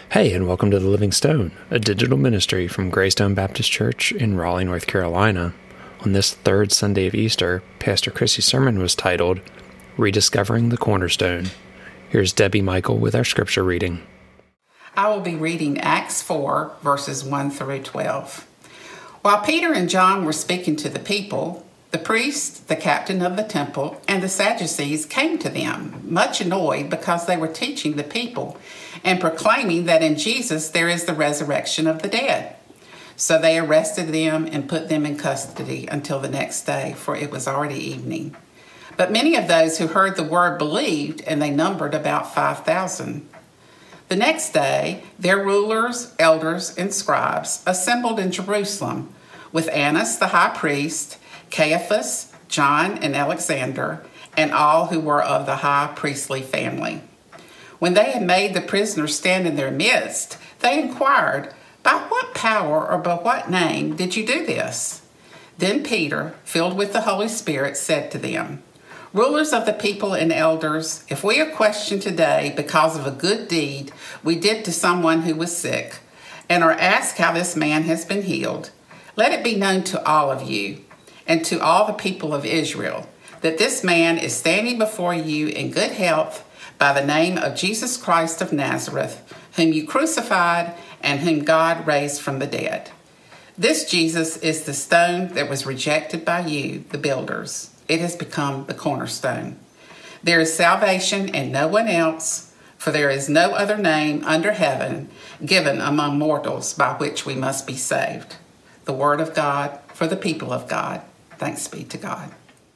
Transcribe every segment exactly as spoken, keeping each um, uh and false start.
Hey, and welcome to The Living Stone, a digital ministry from Greystone Baptist Church in Raleigh, North Carolina. On this third Sunday of Easter, Pastor Chrissy's sermon was titled, Rediscovering the Cornerstone. Here's Debbie Michael with our scripture reading. I will be reading Acts four, verses one through twelve. While Peter and John were speaking to the people, the priest, the captain of the temple, and the Sadducees came to them, much annoyed because they were teaching the people and proclaiming that in Jesus there is the resurrection of the dead. So they arrested them and put them in custody until the next day, for it was already evening. But many of those who heard the word believed, and they numbered about five thousand. The next day, their rulers, elders, and scribes assembled in Jerusalem with Annas the high priest, Caiaphas, John, and Alexander, and all who were of the high priestly family. When they had made the prisoners stand in their midst, they inquired, "By what power or by what name did you do this?" Then Peter, filled with the Holy Spirit, said to them, "Rulers of the people and elders, if we are questioned today because of a good deed we did to someone who was sick, and are asked how this man has been healed, let it be known to all of you and to all the people of Israel that this man is standing before you in good health by the name of Jesus Christ of Nazareth, whom you crucified and whom God raised from the dead. This Jesus is the stone that was rejected by you, the builders. It has become the cornerstone. There is salvation in no one else, for there is no other name under heaven given among mortals by which we must be saved." The word of God for the people of God. Thanks be to God.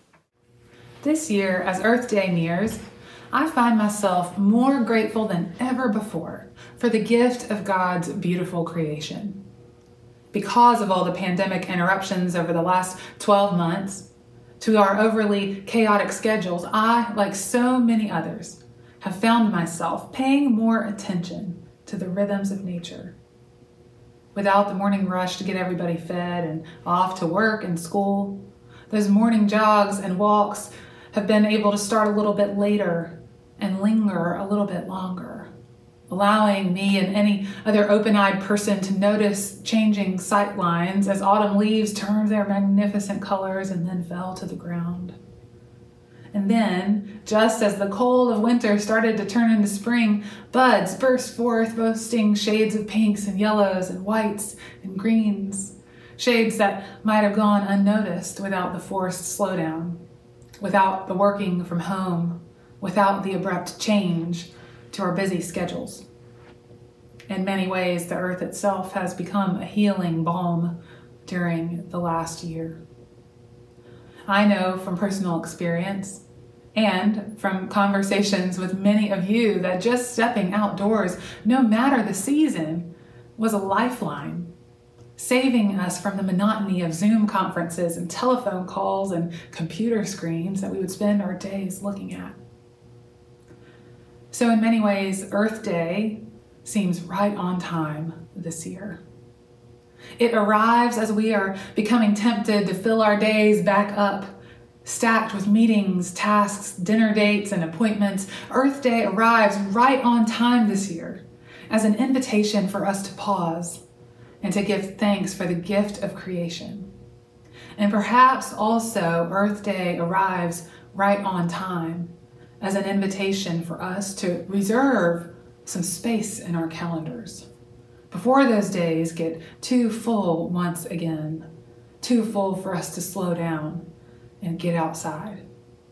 This year, as Earth Day nears, I find myself more grateful than ever before for the gift of God's beautiful creation. Because of all the pandemic interruptions over the last twelve months, to our overly chaotic schedules, I, like so many others, have found myself paying more attention to the rhythms of nature. Without the morning rush to get everybody fed and off to work and school, those morning jogs and walks have been able to start a little bit later and linger a little bit longer, allowing me and any other open-eyed person to notice changing sight lines as autumn leaves turned their magnificent colors and then fell to the ground. And then, just as the cold of winter started to turn into spring, buds burst forth, boasting shades of pinks and yellows and whites and greens, shades that might have gone unnoticed without the forced slowdown, without the working from home, without the abrupt change to our busy schedules. In many ways, the earth itself has become a healing balm during the last year. I know from personal experience and from conversations with many of you that just stepping outdoors, no matter the season, was a lifeline, saving us from the monotony of Zoom conferences and telephone calls and computer screens that we would spend our days looking at. So in many ways, Earth Day seems right on time this year. It arrives as we are becoming tempted to fill our days back up, stacked with meetings, tasks, dinner dates, and appointments. Earth Day arrives right on time this year as an invitation for us to pause and to give thanks for the gift of creation. And perhaps also Earth Day arrives right on time as an invitation for us to reserve some space in our calendars before those days get too full once again, too full for us to slow down and get outside.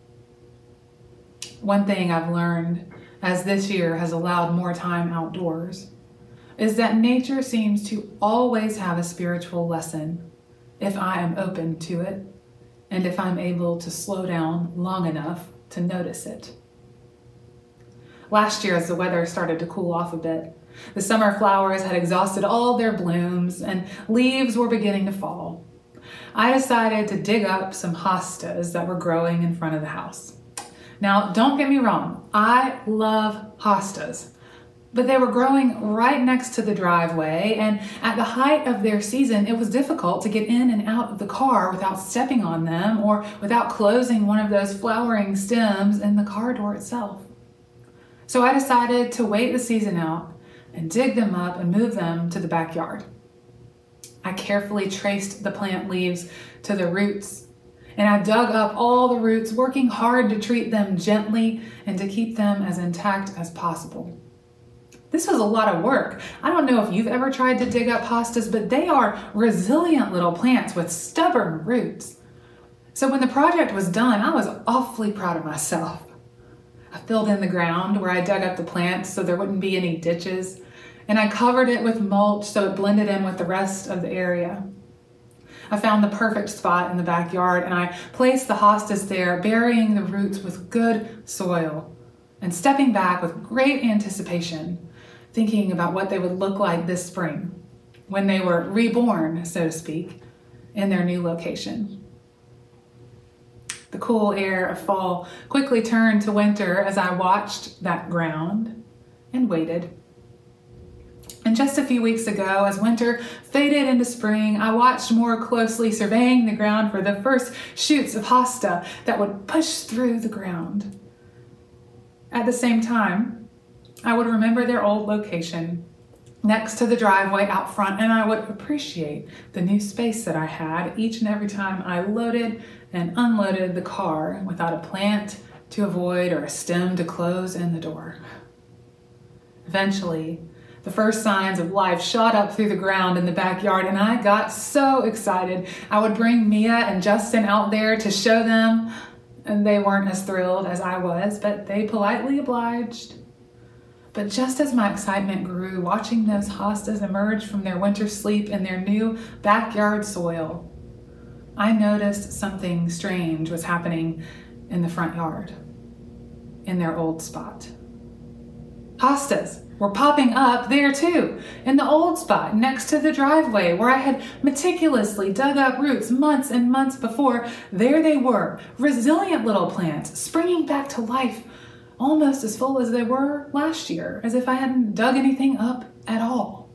One thing I've learned as this year has allowed more time outdoors is that nature seems to always have a spiritual lesson if I am open to it and if I'm able to slow down long enough to notice it. Last year, as the weather started to cool off a bit, the summer flowers had exhausted all their blooms and leaves were beginning to fall. I decided to dig up some hostas that were growing in front of the house. Now, don't get me wrong, I love hostas, but they were growing right next to the driveway, and at the height of their season, it was difficult to get in and out of the car without stepping on them or without closing one of those flowering stems in the car door itself. So I decided to wait the season out and dig them up and move them to the backyard. I carefully traced the plant leaves to the roots, and I dug up all the roots, working hard to treat them gently and to keep them as intact as possible. This was a lot of work. I don't know if you've ever tried to dig up hostas, but they are resilient little plants with stubborn roots. So when the project was done, I was awfully proud of myself. I filled in the ground where I dug up the plants so there wouldn't be any ditches, and I covered it with mulch so it blended in with the rest of the area. I found the perfect spot in the backyard, and I placed the hostas there, burying the roots with good soil and stepping back with great anticipation, thinking about what they would look like this spring when they were reborn, so to speak, in their new location. The cool air of fall quickly turned to winter as I watched that ground and waited. And just a few weeks ago, as winter faded into spring, I watched more closely, surveying the ground for the first shoots of hosta that would push through the ground. At the same time, I would remember their old location next to the driveway out front, and I would appreciate the new space that I had each and every time I loaded and unloaded the car without a plant to avoid or a stem to close in the door. Eventually, the first signs of life shot up through the ground in the backyard, and I got so excited. I would bring Mia and Justin out there to show them, and they weren't as thrilled as I was, but they politely obliged. But just as my excitement grew, watching those hostas emerge from their winter sleep in their new backyard soil, I noticed something strange was happening in the front yard, in their old spot. Hostas were popping up there too, in the old spot next to the driveway where I had meticulously dug up roots months and months before. There they were, resilient little plants, springing back to life, almost as full as they were last year, as if I hadn't dug anything up at all.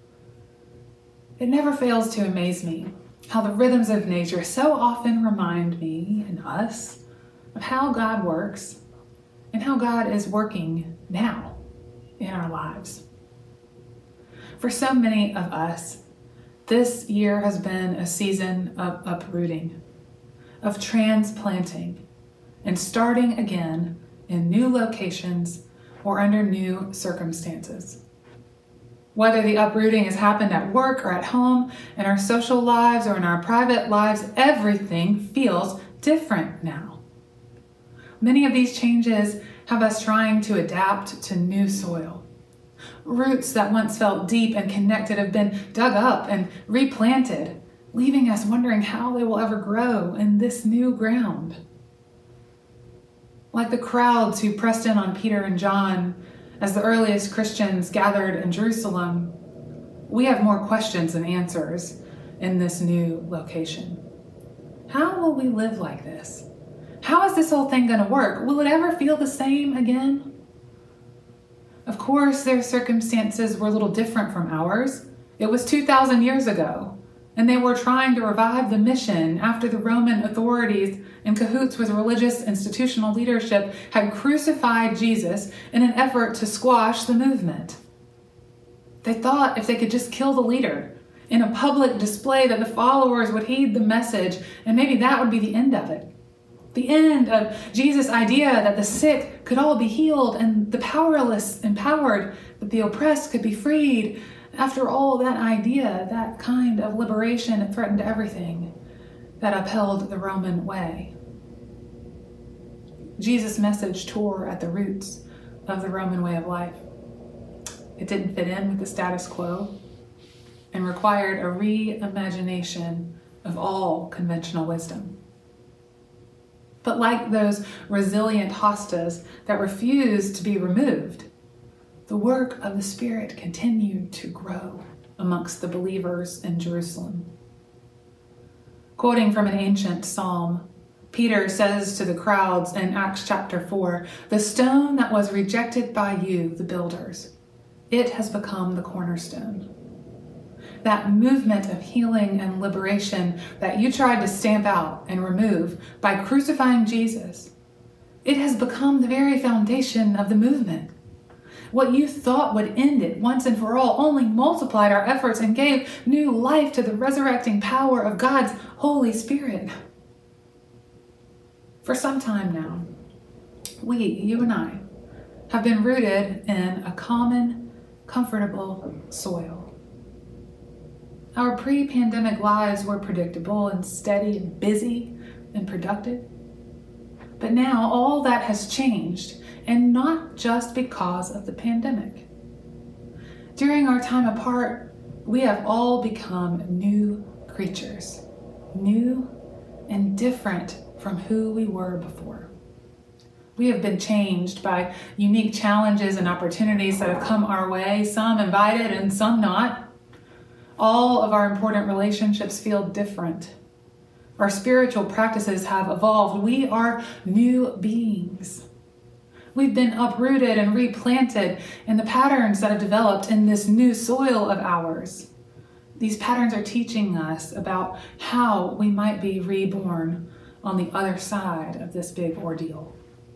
It never fails to amaze me how the rhythms of nature so often remind me and us of how God works and how God is working now in our lives. For so many of us, this year has been a season of uprooting, of transplanting, and starting again in new locations or under new circumstances. Whether the uprooting has happened at work or at home, in our social lives or in our private lives, everything feels different now. Many of these changes have us trying to adapt to new soil. Roots that once felt deep and connected have been dug up and replanted, leaving us wondering how they will ever grow in this new ground. Like the crowds who pressed in on Peter and John as the earliest Christians gathered in Jerusalem, we have more questions than answers in this new location. How will we live like this? How is this whole thing going to work? Will it ever feel the same again? Of course, their circumstances were a little different from ours. It was two thousand years ago, and they were trying to revive the mission after the Roman authorities, in cahoots with religious institutional leadership, had crucified Jesus in an effort to squash the movement. They thought if they could just kill the leader in a public display that the followers would heed the message, and maybe that would be the end of it. The end of Jesus' idea that the sick could all be healed and the powerless empowered, that the oppressed could be freed. After all, that idea, that kind of liberation, it threatened everything that upheld the Roman way. Jesus' message tore at the roots of the Roman way of life. It didn't fit in with the status quo and required a reimagination of all conventional wisdom. But like those resilient hostas that refused to be removed, the work of the Spirit continued to grow amongst the believers in Jerusalem. Quoting from an ancient psalm, Peter says to the crowds in Acts chapter four, "The stone that was rejected by you, the builders, it has become the cornerstone." That movement of healing and liberation that you tried to stamp out and remove by crucifying Jesus, it has become the very foundation of the movement. What you thought would end it once and for all only multiplied our efforts and gave new life to the resurrecting power of God's Holy Spirit. For some time now, we, you and I, have been rooted in a common, comfortable soil. Our pre-pandemic lives were predictable and steady and busy and productive. But now all that has changed, and not just because of the pandemic. During our time apart, we have all become new creatures, new and different from who we were before. We have been changed by unique challenges and opportunities that have come our way, some invited and some not. All of our important relationships feel different. Our spiritual practices have evolved. We are new beings. We've been uprooted and replanted in the patterns that have developed in this new soil of ours. These patterns are teaching us about how we might be reborn on the other side of this big ordeal.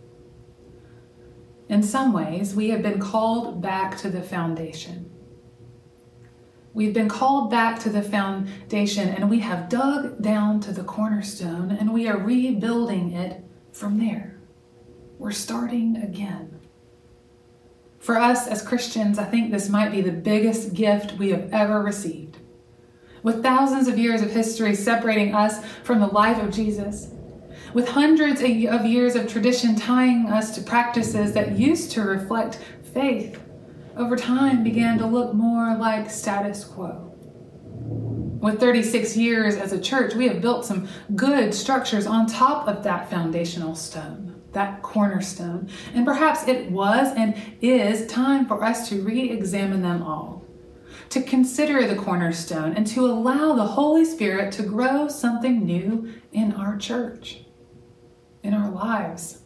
In some ways, we have been called back to the foundation. We've been called back to the foundation, and we have dug down to the cornerstone, and we are rebuilding it from there. We're starting again. For us as Christians, I think this might be the biggest gift we have ever received. With thousands of years of history separating us from the life of Jesus, with hundreds of years of tradition tying us to practices that used to reflect faith, over time began to look more like status quo. With thirty-six years as a church, we have built some good structures on top of that foundational stone, that cornerstone, and perhaps it was and is time for us to re-examine them all, to consider the cornerstone and to allow the Holy Spirit to grow something new in our church, in our lives.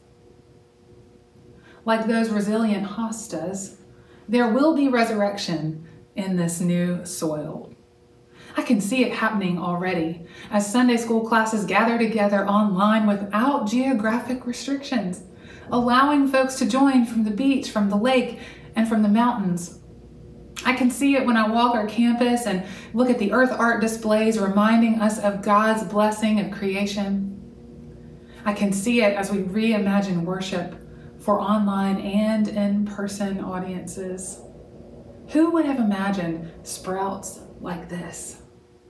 Like those resilient hostas, there will be resurrection in this new soil. I can see it happening already as Sunday school classes gather together online without geographic restrictions, allowing folks to join from the beach, from the lake, and from the mountains. I can see it when I walk our campus and look at the earth art displays reminding us of God's blessing of creation. I can see it as we reimagine worship for online and in-person audiences. Who would have imagined sprouts like this?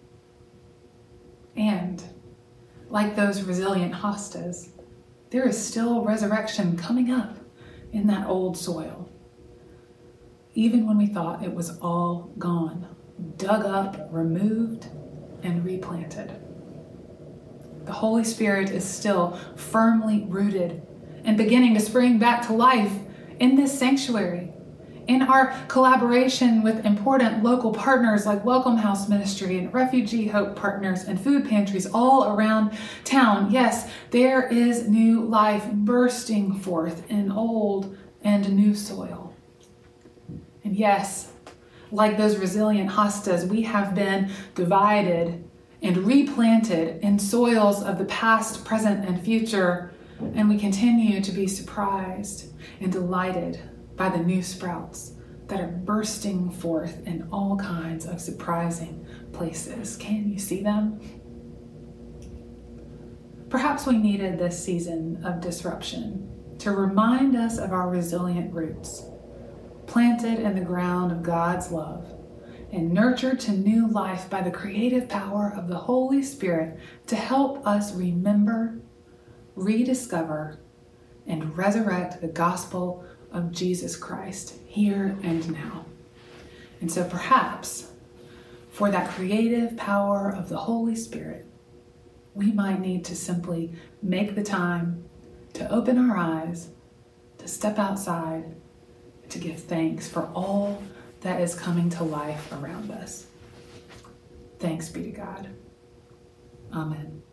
And, like those resilient hostas, there is still resurrection coming up in that old soil. Even when we thought it was all gone, dug up, removed, and replanted. The Holy Spirit is still firmly rooted and beginning to spring back to life in this sanctuary, in our collaboration with important local partners like Welcome House Ministry and Refugee Hope Partners and food pantries all around town. Yes, there is new life bursting forth in old and new soil. And yes, like those resilient hostas, we have been divided and replanted in soils of the past, present, and future. And we continue to be surprised and delighted by the new sprouts that are bursting forth in all kinds of surprising places. Can you see them? Perhaps we needed this season of disruption to remind us of our resilient roots, planted in the ground of God's love and nurtured to new life by the creative power of the Holy Spirit to help us remember, rediscover, and resurrect the gospel of Jesus Christ here and now. And so perhaps for that creative power of the Holy Spirit, we might need to simply make the time to open our eyes, to step outside, and to give thanks for all that is coming to life around us. Thanks be to God. Amen.